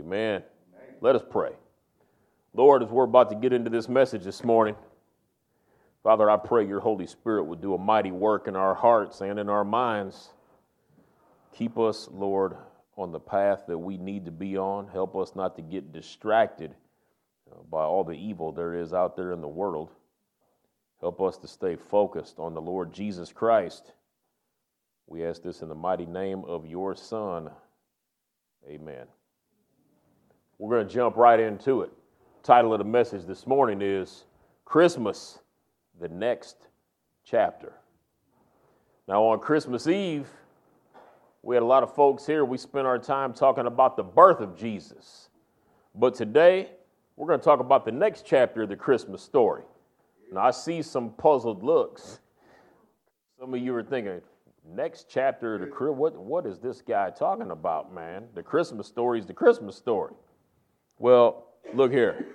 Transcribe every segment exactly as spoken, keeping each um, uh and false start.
Amen. Let us pray. Lord, as we're about to get into this message this morning, Father, I pray your Holy Spirit would do a mighty work in our hearts and in our minds. Keep us, Lord, on the path that we need to be on. Help us not to get distracted by all the evil there is out there in the world. Help us to stay focused on the Lord Jesus Christ. We ask this in the mighty name of your Son. Amen. We're going to jump right into it. The title of the message this morning is Christmas, the Next Chapter. Now on Christmas Eve, we had a lot of folks here. We spent our time talking about the birth of Jesus. But today, we're going to talk about the next chapter of the Christmas story. Now, I see some puzzled looks. Some of you are thinking, next chapter of the Christmas, what, what is this guy talking about, man? The Christmas story is the Christmas story. Well, look here.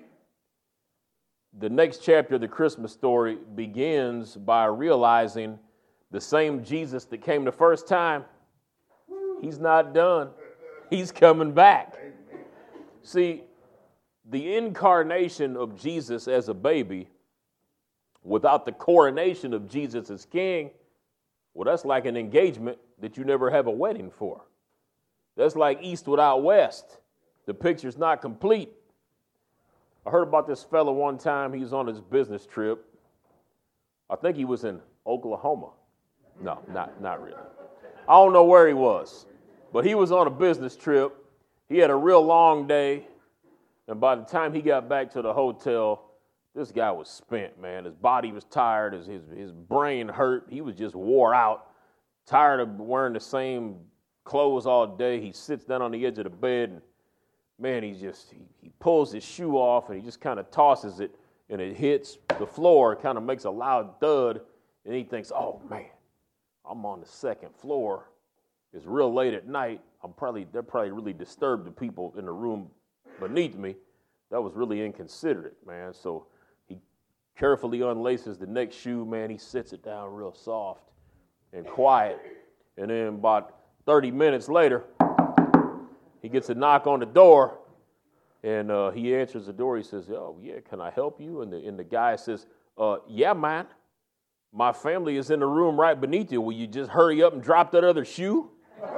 The next chapter of the Christmas story begins by realizing the same Jesus that came the first time, he's not done. He's coming back. See, the incarnation of Jesus as a baby without the coronation of Jesus as king, well, that's like an engagement that you never have a wedding for. That's like East without West. The picture's not complete. I heard about this fella one time. He was on his business trip. I think he was in Oklahoma. No, not, not really. I don't know where he was, but he was on a business trip. He had a real long day, and by the time he got back to the hotel, this guy was spent, man. His body was tired. His, his, his brain hurt. He was just wore out, tired of wearing the same clothes all day. He sits down on the edge of the bed, and, man, he just he, he pulls his shoe off, and he just kind of tosses it, and it hits the floor. It kind of makes a loud thud, and he thinks, oh, man, I'm on the second floor. It's real late at night. I'm probably That probably really disturbed the people in the room beneath me. That was really inconsiderate, man. So he carefully unlaces the next shoe, man. He sits it down real soft and quiet. And then about thirty minutes later, he gets a knock on the door, and uh, he answers the door. He says, oh, yeah, can I help you? And the, and the guy says, uh, yeah, man. My family is in the room right beneath you. Will you just hurry up and drop that other shoe?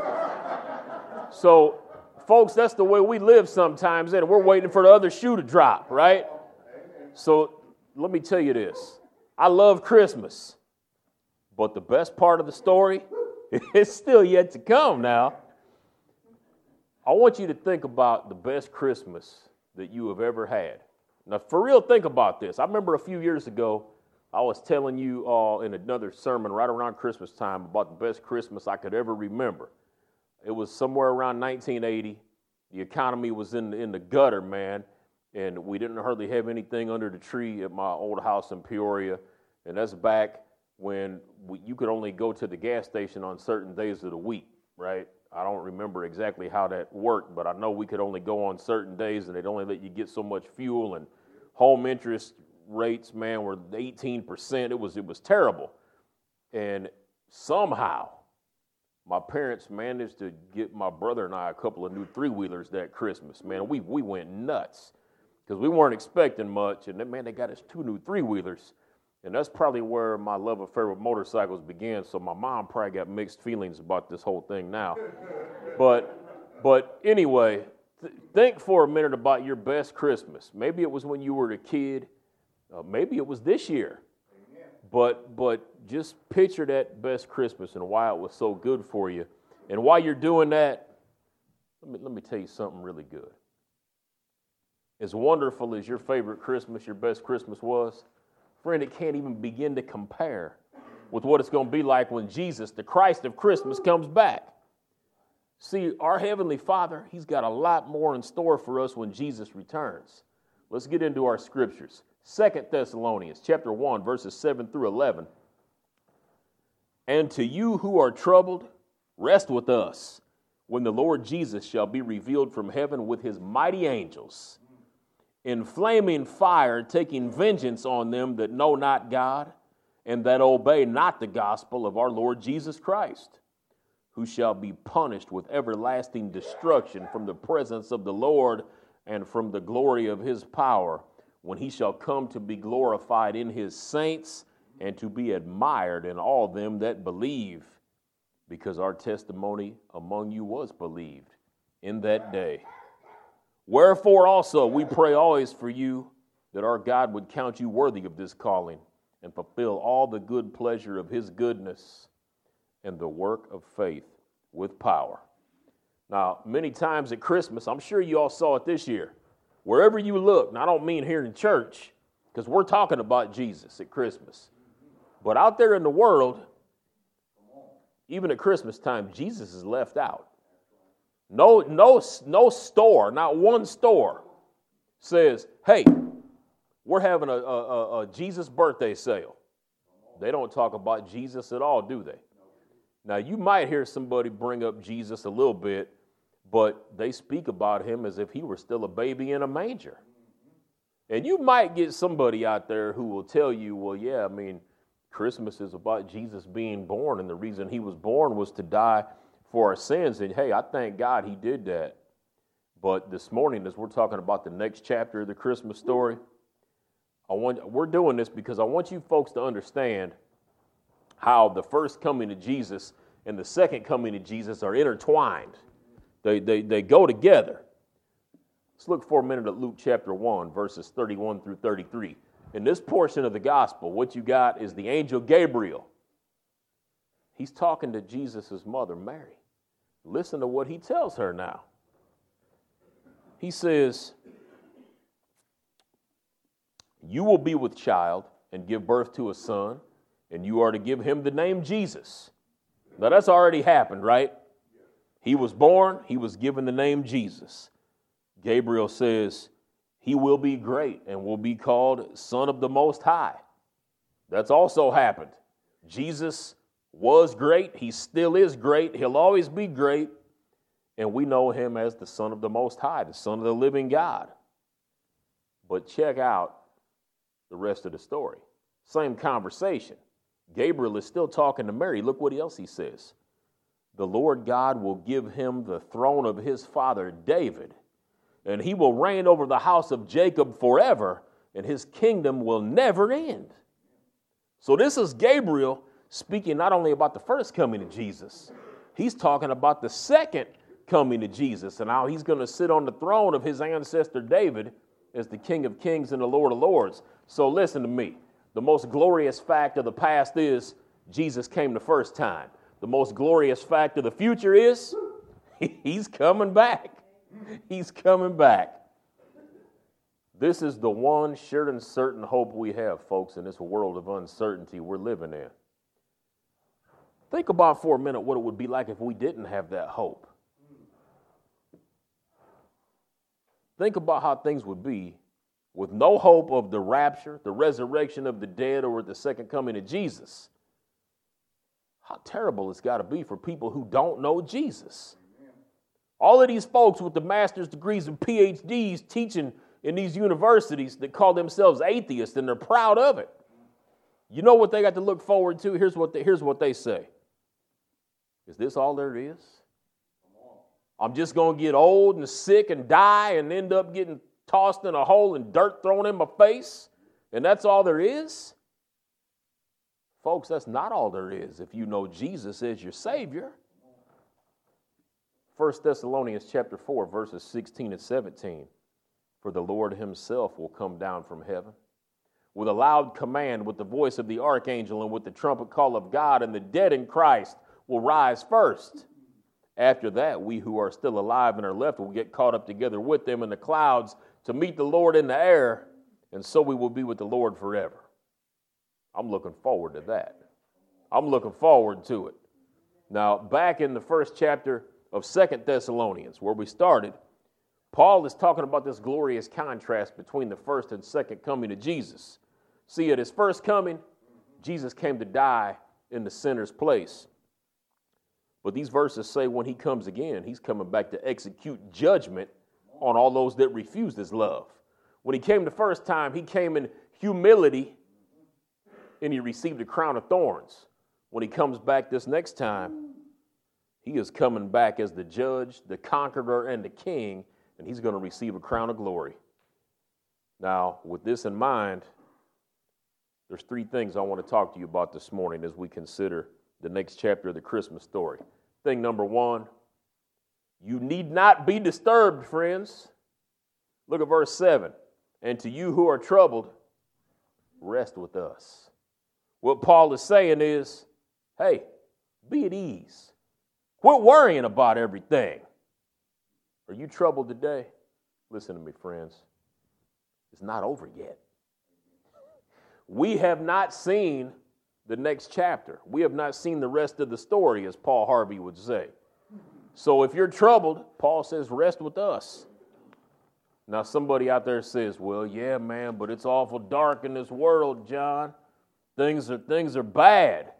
So, folks, that's the way we live sometimes, and we're waiting for the other shoe to drop, right? So, let me tell you this. I love Christmas, but the best part of the story is still yet to come now. I want you to think about the best Christmas that you have ever had. Now, for real, think about this. I remember a few years ago, I was telling you all in another sermon right around Christmas time about the best Christmas I could ever remember. It was somewhere around nineteen eighty. The economy was in, in the gutter, man, and we didn't hardly have anything under the tree at my old house in Peoria, and that's back when we, you could only go to the gas station on certain days of the week, right? I don't remember exactly how that worked, but I know we could only go on certain days, and they'd only let you get so much fuel, and home interest rates, man, were eighteen percent. It was it was terrible. And somehow my parents managed to get my brother and I a couple of new three-wheelers that Christmas. Man, we we went nuts because we weren't expecting much. And then, man, they got us two new three-wheelers. And that's probably where my love affair with motorcycles began. So my mom probably got mixed feelings about this whole thing now. But but anyway, th- think for a minute about your best Christmas. Maybe it was when you were a kid. Uh, maybe it was this year. Amen. But but just picture that best Christmas and why it was so good for you. And while you're doing that, let me, let me tell you something really good. As wonderful as your favorite Christmas, your best Christmas was, friend, it can't even begin to compare with what it's going to be like when Jesus, the Christ of Christmas, comes back. See, our Heavenly Father, He's got a lot more in store for us when Jesus returns. Let's get into our scriptures. Second Thessalonians chapter one, verses seven through eleven. And to you who are troubled, rest with us when the Lord Jesus shall be revealed from heaven with his mighty angels, in flaming fire, taking vengeance on them that know not God and that obey not the gospel of our Lord Jesus Christ, who shall be punished with everlasting destruction from the presence of the Lord and from the glory of his power, when he shall come to be glorified in his saints and to be admired in all them that believe, because our testimony among you was believed in that day. Wherefore also we pray always for you, that our God would count you worthy of this calling and fulfill all the good pleasure of his goodness and the work of faith with power. Now, many times at Christmas, I'm sure you all saw it this year, wherever you look, and I don't mean here in church, because we're talking about Jesus at Christmas, but out there in the world, even at Christmas time, Jesus is left out. No, no, no store, not one store says, hey, we're having a, a, a Jesus birthday sale. They don't talk about Jesus at all, do they? Now, you might hear somebody bring up Jesus a little bit, but they speak about him as if he were still a baby in a manger. And you might get somebody out there who will tell you, well, yeah, I mean, Christmas is about Jesus being born, and the reason he was born was to die for our sins. And hey, I thank God he did that. But this morning, as we're talking about the next chapter of the Christmas story, I want we're doing this because I want you folks to understand how the first coming of Jesus and the second coming of Jesus are intertwined. They, they, they go together. Let's look for a minute at Luke chapter one, verses thirty-one through thirty-three. In this portion of the gospel, what you got is the angel Gabriel. He's talking to Jesus' mother, Mary. Listen to what he tells her now. He says, you will be with child and give birth to a son, and you are to give him the name Jesus. Now that's already happened, right? He was born, he was given the name Jesus. Gabriel says, he will be great and will be called Son of the Most High. That's also happened. Jesus was great. He still is great. He'll always be great. And we know him as the Son of the Most High, the Son of the living God. But check out the rest of the story. Same conversation. Gabriel is still talking to Mary. Look what else he says. The Lord God will give him the throne of his father David, and he will reign over the house of Jacob forever, and his kingdom will never end. So this is Gabriel speaking not only about the first coming of Jesus, he's talking about the second coming of Jesus and how he's going to sit on the throne of his ancestor David as the King of Kings and the Lord of Lords. So listen to me. The most glorious fact of the past is Jesus came the first time. The most glorious fact of the future is he's coming back. He's coming back. This is the one sure and certain hope we have, folks, in this world of uncertainty we're living in. Think about for a minute what it would be like if we didn't have that hope. Think about how things would be with no hope of the rapture, the resurrection of the dead, or the second coming of Jesus. How terrible it's got to be for people who don't know Jesus. All of these folks with the master's degrees and P H Ds teaching in these universities that call themselves atheists, and they're proud of it. You know what they got to look forward to? Here's what they, here's what they say. Is this all there is? I'm just going to get old and sick and die and end up getting tossed in a hole and dirt thrown in my face, and that's all there is? Folks, that's not all there is if you know Jesus as your Savior. First Thessalonians chapter four, verses sixteen and seventeen. For the Lord himself will come down from heaven with a loud command, with the voice of the archangel, and with the trumpet call of God, and the dead in Christ will rise first. After that, we who are still alive and are left will get caught up together with them in the clouds to meet the Lord in the air, and so we will be with the Lord forever. I'm looking forward to that. I'm looking forward to it. Now, back in the first chapter of Second Thessalonians, where we started, Paul is talking about this glorious contrast between the first and second coming of Jesus. See, at his first coming, Jesus came to die in the sinner's place. But these verses say when he comes again, he's coming back to execute judgment on all those that refuse his love. When he came the first time, he came in humility and he received a crown of thorns. When he comes back this next time, He is coming back as the judge, the conqueror, and the king, and he's going to receive a crown of glory. Now, with this in mind, there's three things I want to talk to you about this morning as we consider the next chapter of the Christmas story. Thing number one, you need not be disturbed, friends. Look at verse seven. And to you who are troubled, rest with us. What Paul is saying is, hey, be at ease. Quit worrying about everything. Are you troubled today? Listen to me, friends. It's not over yet. We have not seen the next chapter. We have not seen the rest of the story, as Paul Harvey would say. So if you're troubled, Paul says, rest with us. Now, somebody out there says, well, yeah, man, but it's awful dark in this world, John. Things are, things are bad.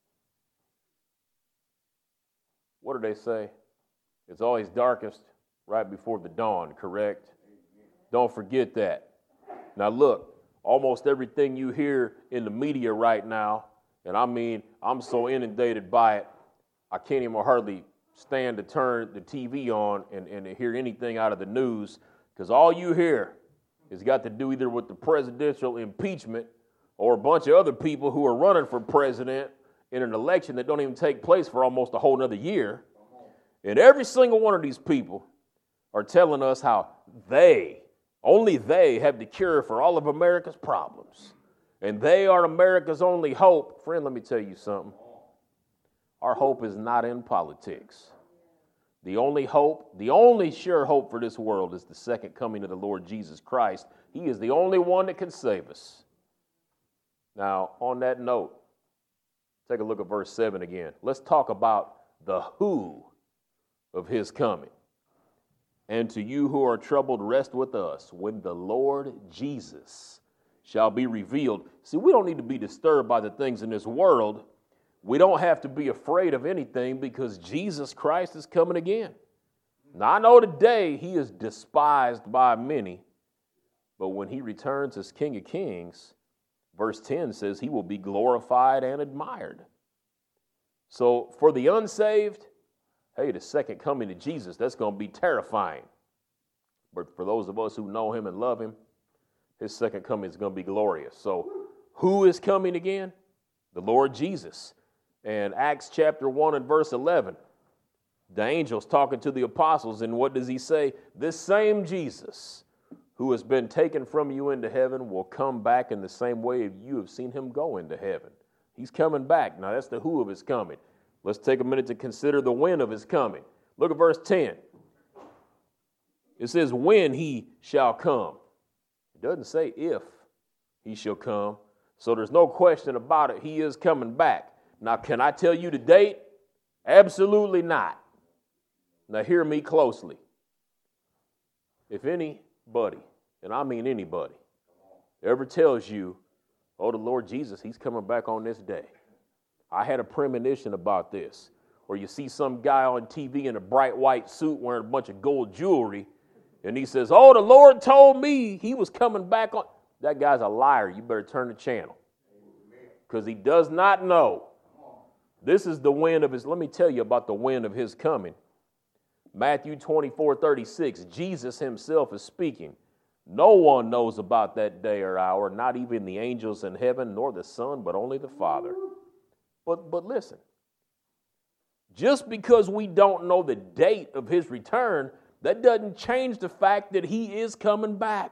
What do they say? It's always darkest right before the dawn, correct? Don't forget that. Now, look, almost everything you hear in the media right now, and I mean, I'm so inundated by it, I can't even hardly stand to turn the T V on and, and hear anything out of the news, because all you hear has got to do either with the presidential impeachment or a bunch of other people who are running for president in an election that don't even take place for almost a whole nother year. And every single one of these people are telling us how they, only they, have the cure for all of America's problems. And they are America's only hope. Friend, let me tell you something. Our hope is not in politics. The only hope, the only sure hope for this world is the second coming of the Lord Jesus Christ. He is the only one that can save us. Now, on that note, take a look at verse seven again. Let's talk about the who of his coming. And to you who are troubled, rest with us when the Lord Jesus shall be revealed. See, we don't need to be disturbed by the things in this world. We don't have to be afraid of anything because Jesus Christ is coming again. Now, I know today he is despised by many, but when he returns as King of Kings, verse ten says he will be glorified and admired. So for the unsaved, hey, the second coming of Jesus, that's going to be terrifying. But for those of us who know him and love him, his second coming is going to be glorious. So who is coming again? The Lord Jesus. And Acts chapter one and verse eleven, the angel's talking to the apostles, and what does he say? This same Jesus who has been taken from you into heaven will come back in the same way you have seen him go into heaven. He's coming back. Now, that's the who of his coming. Let's take a minute to consider the when of his coming. Look at verse ten. It says, when he shall come. It doesn't say if he shall come. So there's no question about it. He is coming back. Now, can I tell you the date? Absolutely not. Now, hear me closely. If anybody, and I mean anybody, ever tells you, oh, the Lord Jesus, he's coming back on this day. I had a premonition about this. Or you see some guy on T V in a bright white suit wearing a bunch of gold jewelry, and he says, oh, the Lord told me he was coming back on. That guy's a liar. You better turn the channel. Because he does not know. This is the wind of his, let me tell you about the wind of his coming. Matthew twenty-four thirty-six, Jesus himself is speaking. No one knows about that day or hour, not even the angels in heaven, nor the Son, but only the Father. But, but listen, just because we don't know the date of his return, that doesn't change the fact that he is coming back.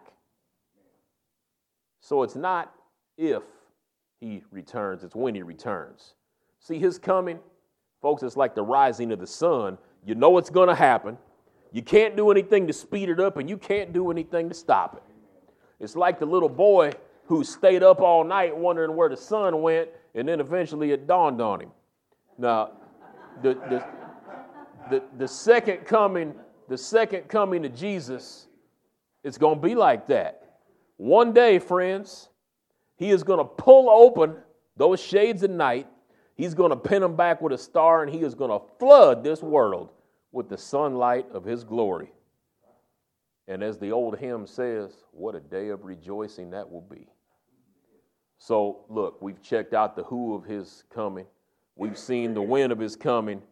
So it's not if he returns, it's when he returns. See, his coming, folks, it's like the rising of the sun. You know it's going to happen. You can't do anything to speed it up, and you can't do anything to stop it. It's like the little boy who stayed up all night wondering where the sun went, and then eventually it dawned on him. Now, the the the, the second coming, the second coming of Jesus, it's going to be like that. One day, friends, he is going to pull open those shades of night. He's going to pin them back with a star, and he is going to flood this world with the sunlight of his glory. And as the old hymn says, what a day of rejoicing that will be. So, look, we've checked out the who of his coming. We've seen the when of his coming.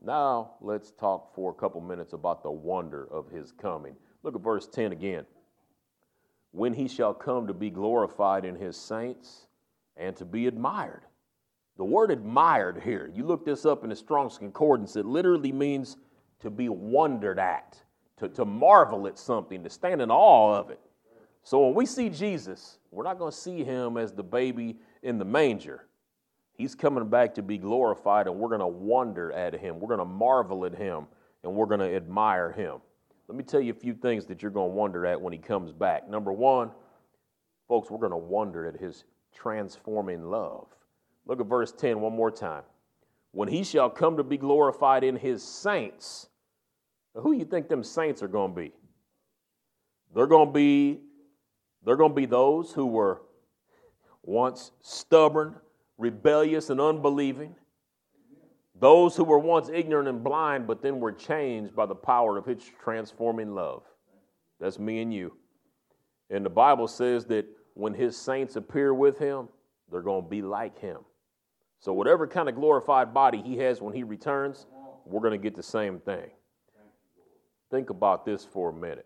Now let's talk for a couple minutes about the wonder of his coming. Look at verse ten again. When he shall come to be glorified in his saints and to be admired. The word admired here, you look this up in the Strong's Concordance, it literally means to be wondered at, to, to marvel at something, to stand in awe of it. So when we see Jesus, we're not going to see him as the baby in the manger. He's coming back to be glorified, and we're going to wonder at him. We're going to marvel at him, and we're going to admire him. Let me tell you a few things that you're going to wonder at when he comes back. Number one, folks, we're going to wonder at his transforming love. Look at verse ten one more time. When he shall come to be glorified in his saints. Now, who do you think them saints are going to be? They're going to be, they're going to be those who were once stubborn, rebellious, and unbelieving. Those who were once ignorant and blind, but then were changed by the power of his transforming love. That's me and you. And the Bible says that when his saints appear with him, they're going to be like him. So whatever kind of glorified body he has when he returns, we're going to get the same thing. Think about this for a minute.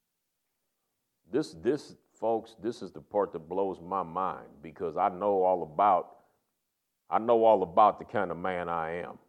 This, this, folks, this is the part that blows my mind, because I know all about, I know all about the kind of man I am.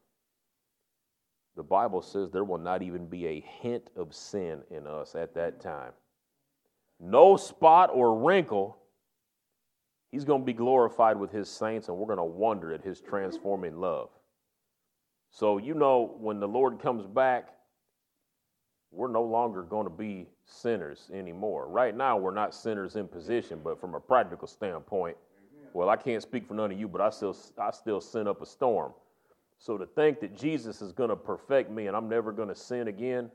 The Bible says there will not even be a hint of sin in us at that time. No spot or wrinkle. He's going to be glorified with his saints, and we're going to wonder at his transforming love. So, you know, when the Lord comes back, we're no longer going to be sinners anymore. Right now, we're not sinners in position, but from a practical standpoint, well, I can't speak for none of you, but I still, I still sin up a storm. So to think that Jesus is going to perfect me and I'm never going to sin again,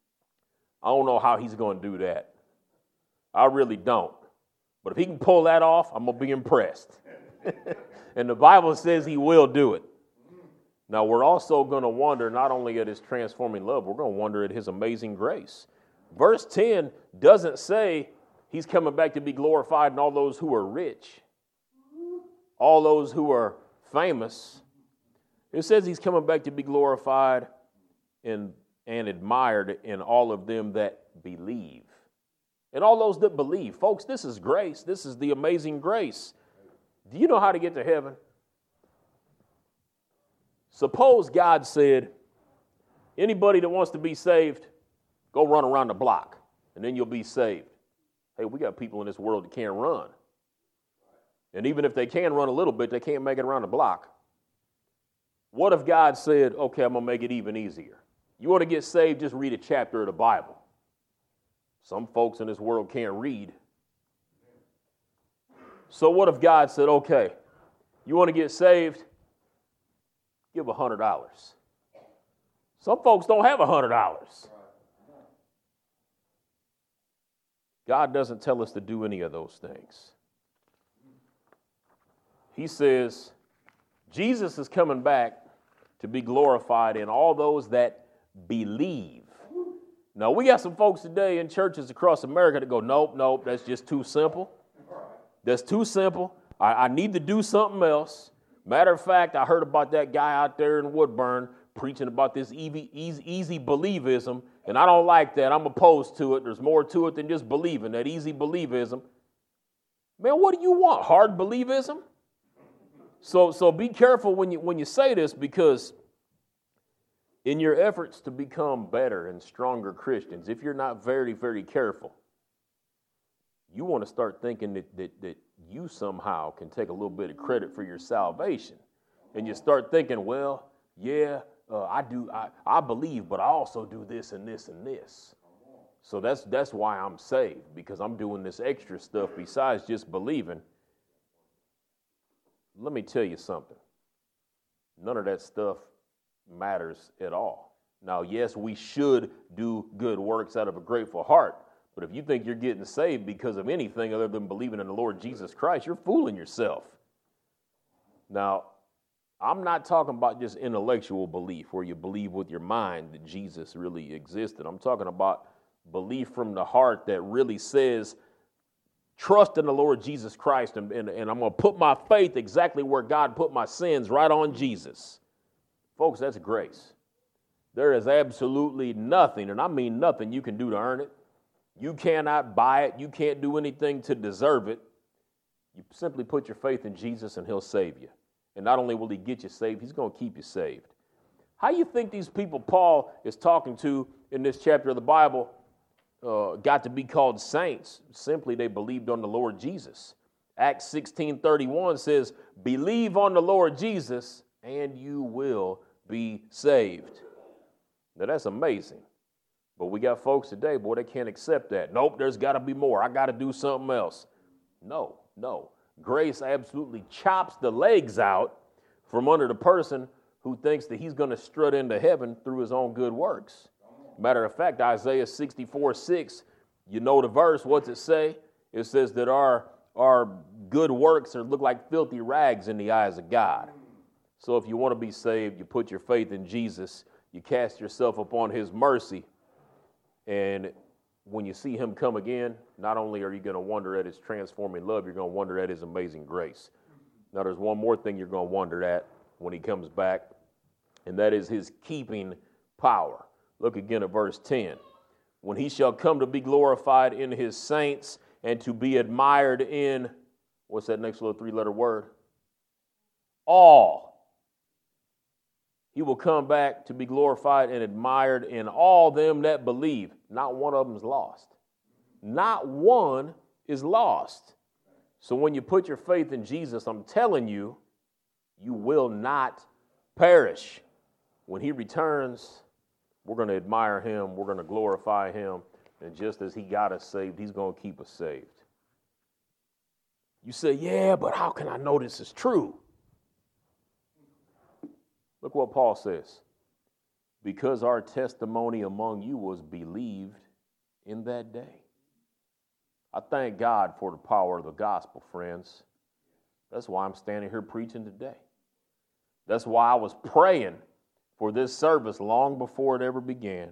I don't know how he's going to do that. I really don't. But if he can pull that off, I'm going to be impressed. And the Bible says he will do it. Now, we're also going to wonder not only at his transforming love, we're going to wonder at his amazing grace. Verse ten doesn't say he's coming back to be glorified in all those who are rich, all those who are famous. It says he's coming back to be glorified in, and admired in all of them that believe. And all those that believe. Folks, this is grace. This is the amazing grace. Do you know how to get to heaven? Suppose God said, anybody that wants to be saved, go run around the block, and then you'll be saved. Hey, we got people in this world that can't run. And even if they can run a little bit, they can't make it around the block. What if God said, okay, I'm going to make it even easier. You want to get saved, just read a chapter of the Bible. Some folks in this world can't read. So what if God said, okay, you want to get saved? Give one hundred dollars. Some folks don't have one hundred dollars. God doesn't tell us to do any of those things. He says, Jesus is coming back to be glorified in all those that believe. Now, we got some folks today in churches across America that go, nope, nope, that's just too simple. That's too simple. I, I need to do something else. Matter of fact, I heard about that guy out there in Woodburn preaching about this easy, easy, easy believism, and I don't like that. I'm opposed to it. There's more to it than just believing, that easy believism. Man, what do you want? Hard believism? So, so be careful when you when you say this, because in your efforts to become better and stronger Christians, if you're not very, very careful, you want to start thinking that, that, that you somehow can take a little bit of credit for your salvation. And you start thinking, well, yeah, uh, I do, I, I believe, but I also do this and this and this. So that's that's why I'm saved, because I'm doing this extra stuff besides just believing. Let me tell you something. None of that stuff matters at all. Now, yes, we should do good works out of a grateful heart, but if you think you're getting saved because of anything other than believing in the Lord Jesus Christ, you're fooling yourself. Now, I'm not talking about just intellectual belief where you believe with your mind that Jesus really existed. I'm talking about belief from the heart that really says, trust in the Lord Jesus Christ, and, and, and I'm going to put my faith exactly where God put my sins, right on Jesus. Folks, that's grace. There is absolutely nothing, and I mean nothing, you can do to earn it. You cannot buy it. You can't do anything to deserve it. You simply put your faith in Jesus and he'll save you. And not only will he get you saved, he's going to keep you saved. How you think these people Paul is talking to in this chapter of the Bible uh, got to be called saints? Simply they believed on the Lord Jesus. Acts sixteen thirty-one says, believe on the Lord Jesus and you will be saved. Now that's amazing. But we got folks today, boy, they can't accept that. Nope, there's got to be more. I got to do something else. No, no. Grace absolutely chops the legs out from under the person who thinks that he's going to strut into heaven through his own good works. Matter of fact, Isaiah sixty-four six, you know the verse, what's it say? It says that our, our good works are, look like filthy rags in the eyes of God. So if you want to be saved, you put your faith in Jesus, you cast yourself upon his mercy, and when you see him come again, not only are you going to wonder at his transforming love, you're going to wonder at his amazing grace. Now, there's one more thing you're going to wonder at when he comes back, and that is his keeping power. Look again at verse ten. When he shall come to be glorified in his saints and to be admired in, what's that next little three-letter word? All. He will come back to be glorified and admired in all them that believe. Not one of them is lost. Not one is lost. So when you put your faith in Jesus, I'm telling you, you will not perish. When he returns, we're going to admire him. We're going to glorify him. And just as he got us saved, he's going to keep us saved. You say, yeah, but how can I know this is true? Look what Paul says. Because our testimony among you was believed in that day. I thank God for the power of the gospel, friends. That's why I'm standing here preaching today. That's why I was praying for this service long before it ever began.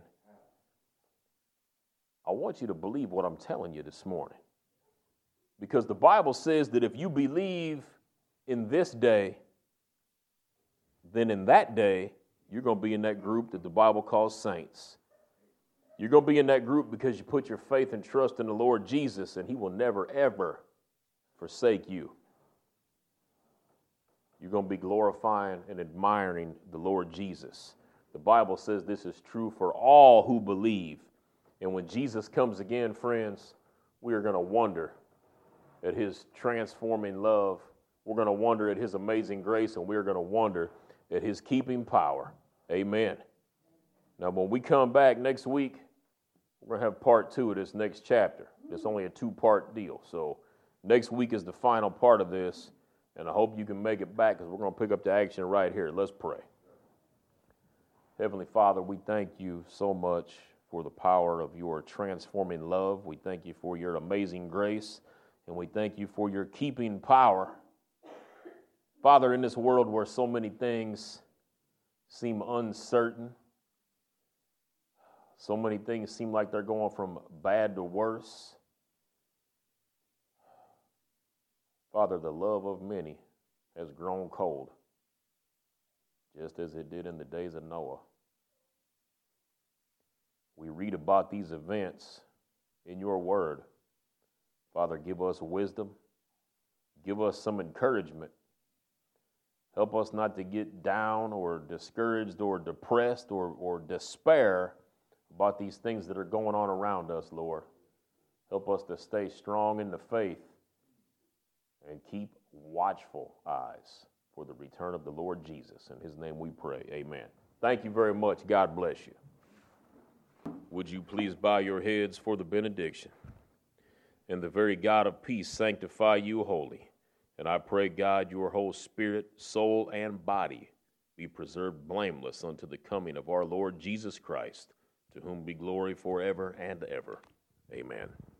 I want you to believe what I'm telling you this morning. Because the Bible says that if you believe in this day, then in that day, you're going to be in that group that the Bible calls saints. You're going to be in that group because you put your faith and trust in the Lord Jesus, and he will never, ever forsake you. You're going to be glorifying and admiring the Lord Jesus. The Bible says this is true for all who believe. And when Jesus comes again, friends, we are going to wonder at his transforming love. We're going to wonder at his amazing grace, and we're going to wonder at his keeping power. Amen. Now, when we come back next week, we're going to have part two of this next chapter. It's only a two-part deal. So next week is the final part of this, and I hope you can make it back because we're going to pick up the action right here. Let's pray. Heavenly Father, we thank you so much for the power of your transforming love. We thank you for your amazing grace, and we thank you for your keeping power. Father, in this world where so many things seem uncertain, so many things seem like they're going from bad to worse, Father, the love of many has grown cold, just as it did in the days of Noah. We read about these events in your word. Father, give us wisdom. Give us some encouragement. Help us not to get down or discouraged or depressed or, or despair about these things that are going on around us, Lord. Help us to stay strong in the faith and keep watchful eyes for the return of the Lord Jesus. In his name we pray. Amen. Thank you very much. God bless you. Would you please bow your heads for the benediction? And the very God of peace sanctify you wholly. And I pray, God, your whole spirit, soul, and body be preserved blameless unto the coming of our Lord Jesus Christ, to whom be glory forever and ever. Amen.